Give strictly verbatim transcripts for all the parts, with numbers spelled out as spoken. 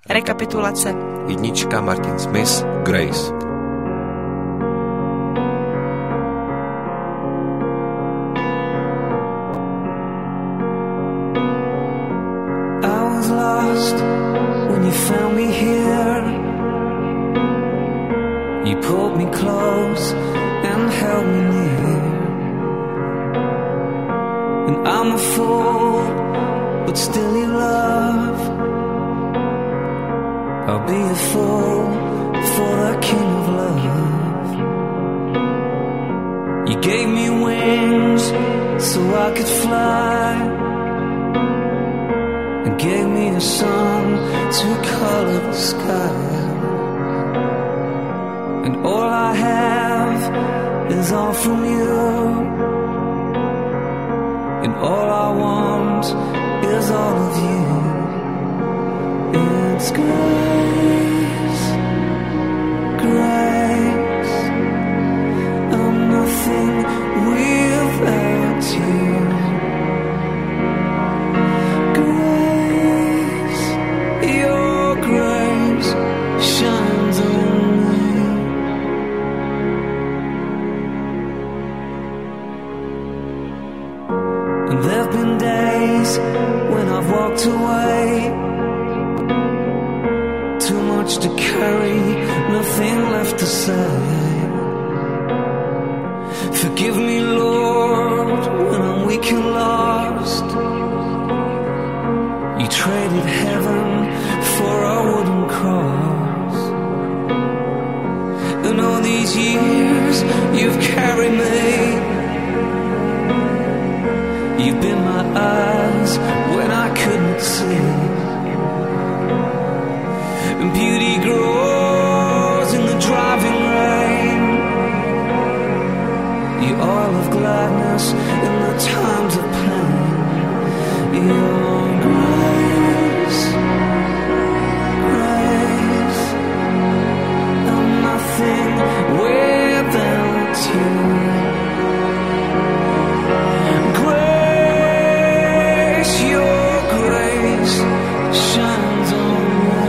Rekapitulace. Jednička Martin Smith, Grace. I was lost when you found me here. You pulled me close and held me near. And I'm a fool, but still you love. I'll be a fool for the King of Love. You gave me wings so I could fly, and gave me a song to color the sky. And all I have is all from you, and all I want is all of you. It's grace, grace. I'm nothing without you. Grace, your grace shines on me. And there've been days when I've walked away, too much to carry, nothing left to say. Forgive me, Lord, when I'm weak and lost. You traded heaven for a wooden cross. And all these years you've carried me. You've been my eyes when I couldn't see. And beauty grows in the driving rain. The oil of gladness in the times of pain. Your grace, grace. I'm nothing without you. Grace, your grace shines on me.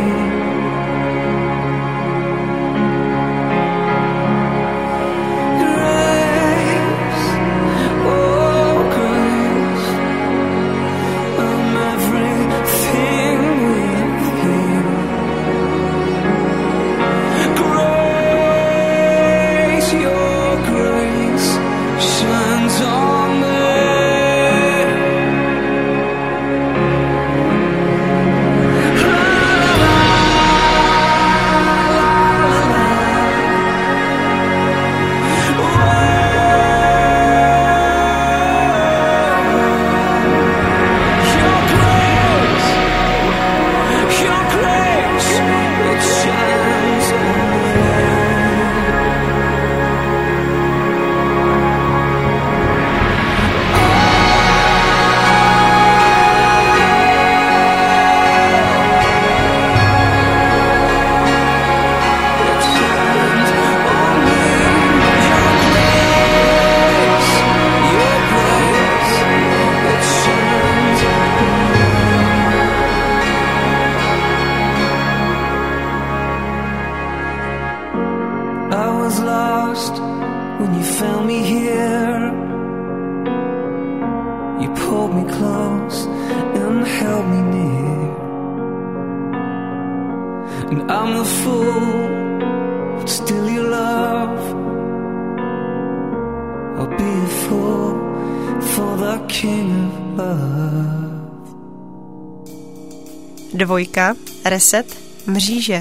Dvojka, Reset, Mříže.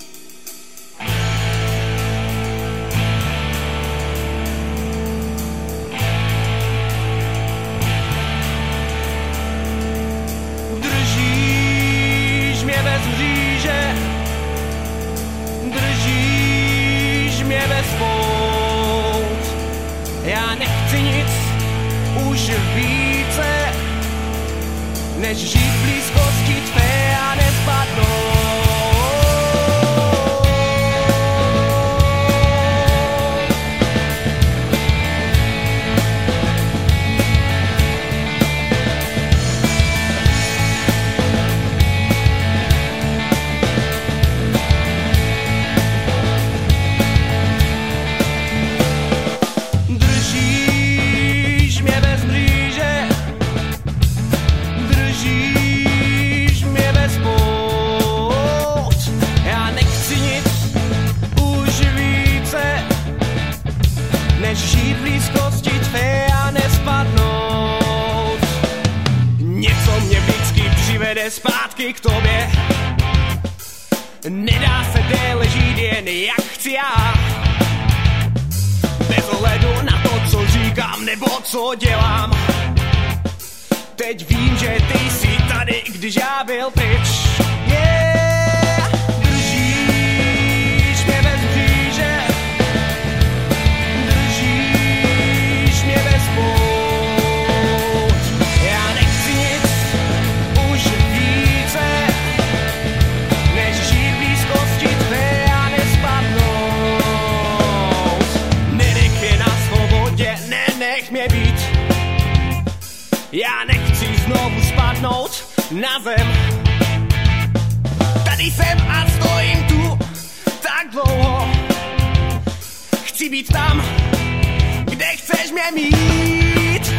Držíš mě bez mříže, držíš mě bez pout. Já nechci nic už více, než žít v blízkosti tvé a nespadnout. mříže. Nedá se déle žít jen jak chci já. Bez ohledu na to, co říkám nebo co dělám. Teď vím, že ty jsi tady, když já byl pryč. Yeah, držíš mě bez mříže. Držíš mě bez pout. Já nechci nic už více, než žít blízkosti tvé a nespadnout. Nenech mě na svobodě, nenech mě být. Já nechci znovu spadnout na zem. Tady jsem a stojím tu tak dlouho. Chci být tam, kde chceš mě mít.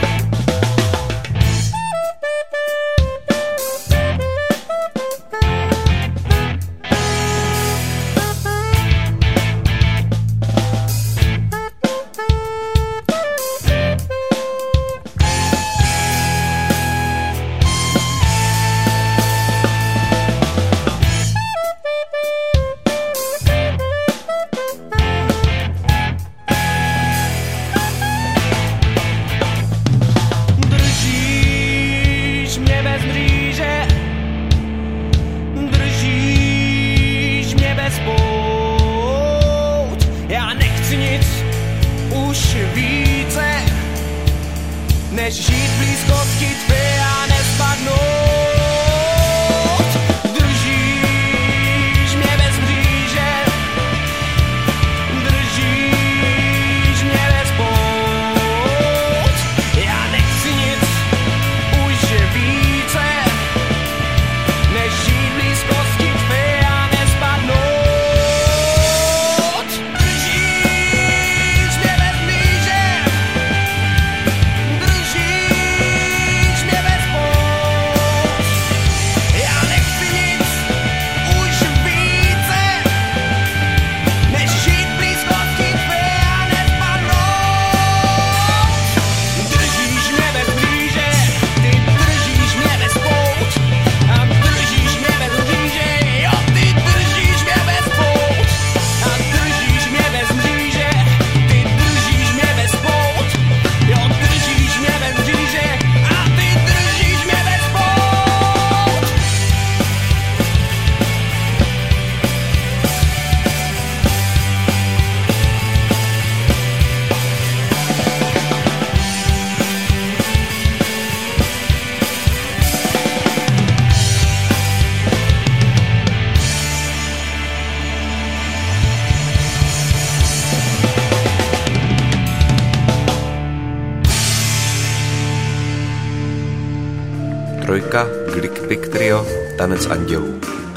Než žít blízkosti tvé a nespadnout. Držíš mě bez mříže. Držíš mě bez pout. Já nechci nic už více, než žít blízkosti tvé a nespadnout. Držíš mě bez mříže. Trojka, Glick Pick Trio, Tanec andělů.